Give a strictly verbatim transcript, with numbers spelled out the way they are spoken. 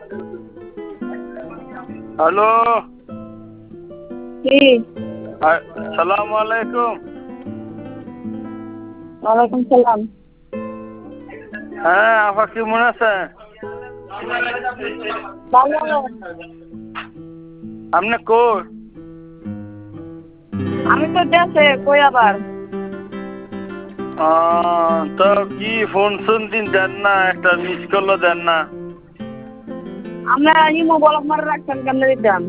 Hello, কি? আসসালামু আলাইকুম। ওয়ালাইকুম সালাম। হ্যাঁ, আপা কেমন আছেন? ভালো। আপনি কই? আমি তো দেশে, কই আবার? আহ, তো কি ফোন শুন দিন দেন না, একটা মিস কলও দেন না। আমরা ইমো বলক মারে রাখছেন কেমনে দিতাম?